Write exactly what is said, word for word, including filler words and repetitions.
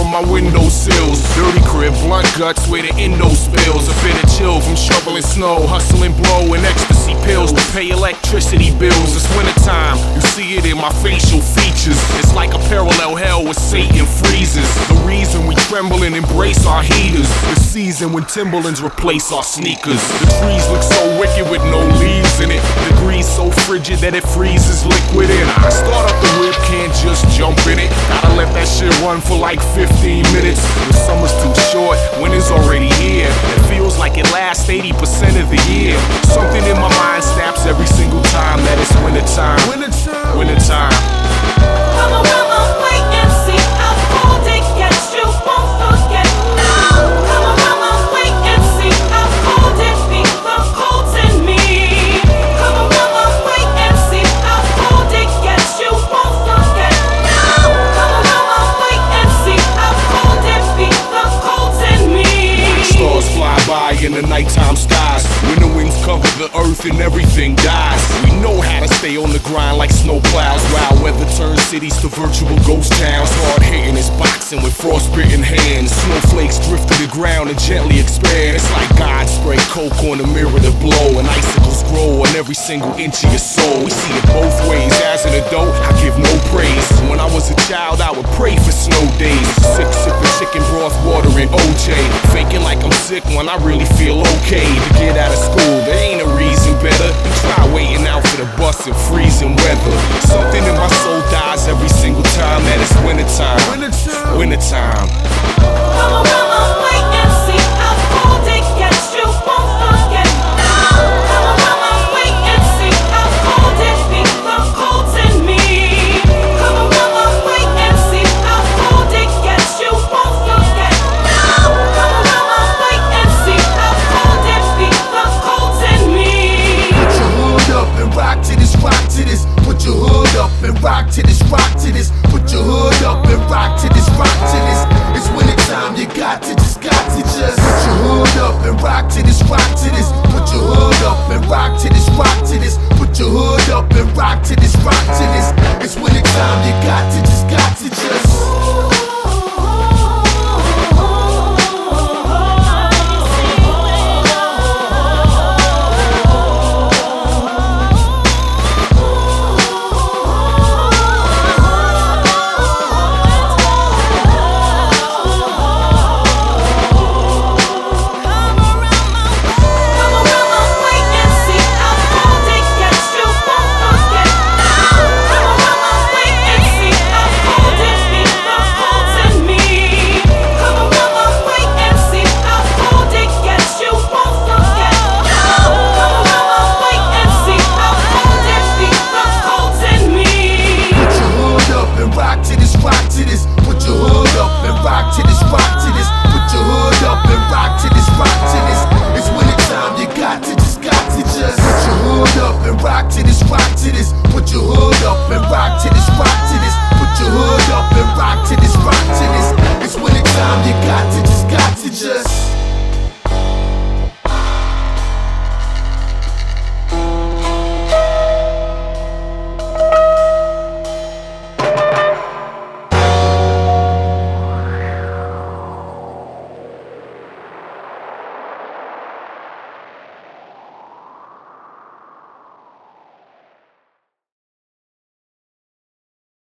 on my windowsills. Dirty crib, blunt guts where the endo spills. A bit of chill from shoveling snow, hustling blow and ecstasy pills to pay electricity bills. It's wintertime, you see it in my facial features. It's like a parallel hell where Satan freezes. The reason we tremble and embrace our heaters. The season when Timberlands replace our sneakers. The trees look so wicked with no leaves in it. The grease so frigid that it freezes liquid in. I start up the whip, can't just jump in it. Gotta let that shit run for like fifteen minutes. The summer's too short, winter's already here. It feels like it lasts eighty percent of the year. Something in my mind snaps every single time that it's wintertime. Wintertime. Wintertime. Come on, come on, wait and see how cold it gets. You won't forget now. Come on, come on, wait and see how cold it be. The cold's in me. Come on, come on, wait and see how cold it gets. You won't forget now. Come on, come on, wait and see how cold it be. The cold's in me. Stars fly by in the nighttime skies. When the winds cover the earth and everything dies. We know how to stay on the grind like snow plows. Wild weather turns cities to virtual ghost towns. Hard hitting is boxing with frostbitten hands. Snowflakes drift to the ground and gently expand. It's like God spray coke on the mirror to blow. And icicles grow on every single inch of your soul. We see it both ways. As an adult, I give no praise. When I was a child, I would pray for snow days. Sick, sipping chicken broth, water and O J. Faking like I'm sick when I really feel okay. To get out of school, there ain't a reason better. You try waiting out for the bus in freezing weather. Something in my soul dies every single time that it's wintertime. Wintertime. Come on, come on,